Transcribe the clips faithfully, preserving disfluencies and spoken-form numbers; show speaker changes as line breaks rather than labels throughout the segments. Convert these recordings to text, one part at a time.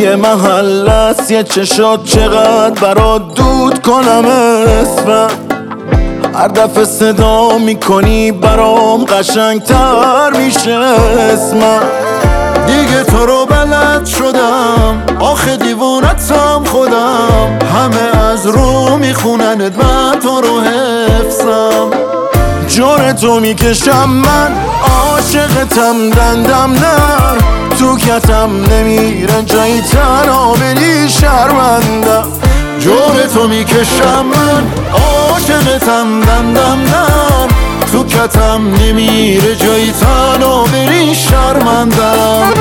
یه محل است، یه چشات چقدر برات دود کنم اسمم. هر دفعه صدا میکنی برام قشنگتر میشه اسمم.
دیگه تو رو بلد شدم، آخه دیوونتم خودم. همه از رو میخونند من تو رو حفظم.
جور تو میکشم من، عاشقتم دندم نر. تو کتم نمیره جایی تنها بری شرمندم.
جور تو میکشم من، عاشقتم دندم نر. تو کتم نمیره جایی تنها بری شرمندم.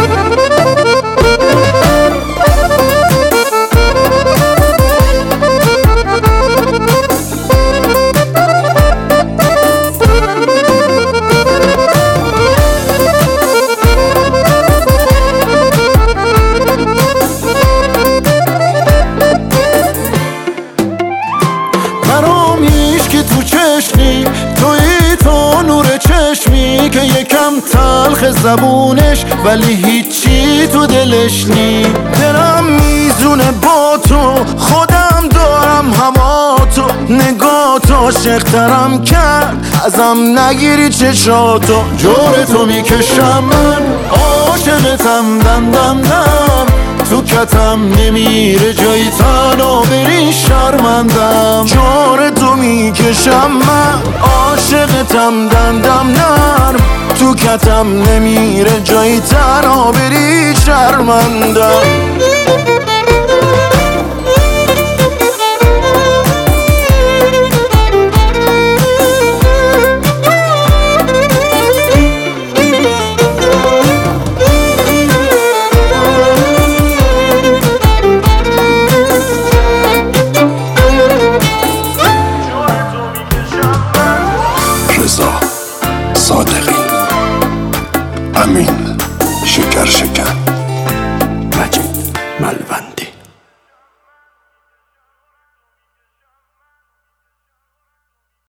برام هیچکی تو چشمی، توی تو نور چشمی که یکم تلخ زبونش ولی هیچی تو دلش نی.
دلم میزونه با تو، خودم دارم هوا تو. نگاه تو عاشق‌ترم کرد، ازم نگیری چشاتو.
جور تو میکشم من، عاشقتم دندم نم. تو کتم نمیره جایی تنها بری شرمندم.
جور تو میکشم من، عاشقتم دندم نرم. تو کتم نمیره جایی تنها بری شرمندم.
رضا صادقی، امین شکر شکن، مجید ملوند.